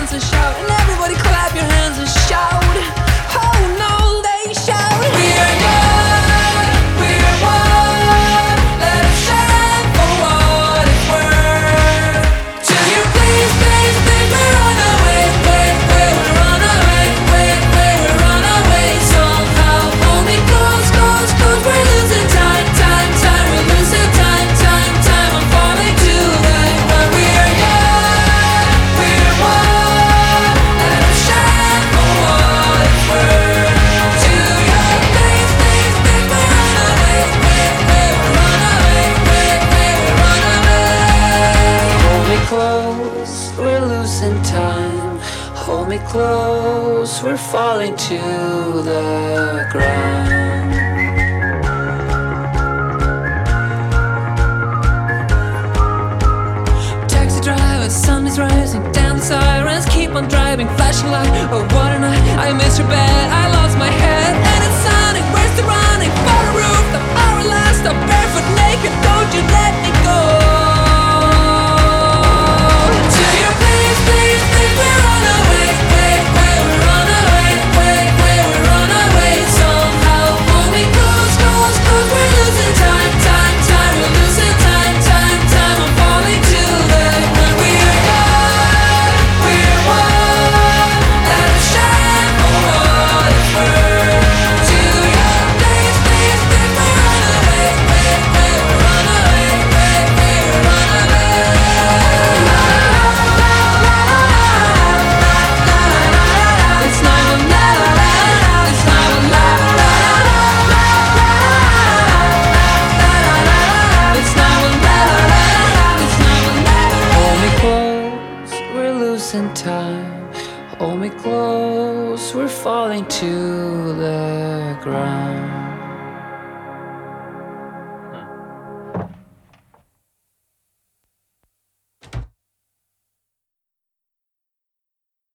hands and shout, and everybody clap your hands and shout. Oh no, they shout. We are young, we are one. Let us shine for what it's worth. Till you please, please, please, we're on our way, we're on our way, we're on our way. Somehow hold me close, close, close. We're losing time, time, time. We're losing time, time, time. I'm falling to the ground. We are young, we are one. Let us shine for what it's worth. Till you please, please, please, we're on our way, we're on our way, we're on our way. Hold me close, we're losing time. Hold me close, we're falling to the ground. Taxi driver, sun is rising, down the sirens keep on driving, flashing light. Oh, what a night! I missed your bed, I lost my head, and it's sunny. Where's the running? For the roof, the hour last, I'm barefoot naked. Don't you let me go. Till you please, please, please, we're on our way, we're on our way, we're on our way. Somehow hold me close, close, close. We're losing time, time, time. We're losing time, time, time. I'm falling to the ground. We are young, we are one. Let us shine for what it's worth. Till you please, please, please, we're on our way, we're on our way, we're on our way. It's not a lie, it's not a lie, it's not a lie, it's not a lie. Hold me close, we're losing time. Hold me close, we're falling to the ground.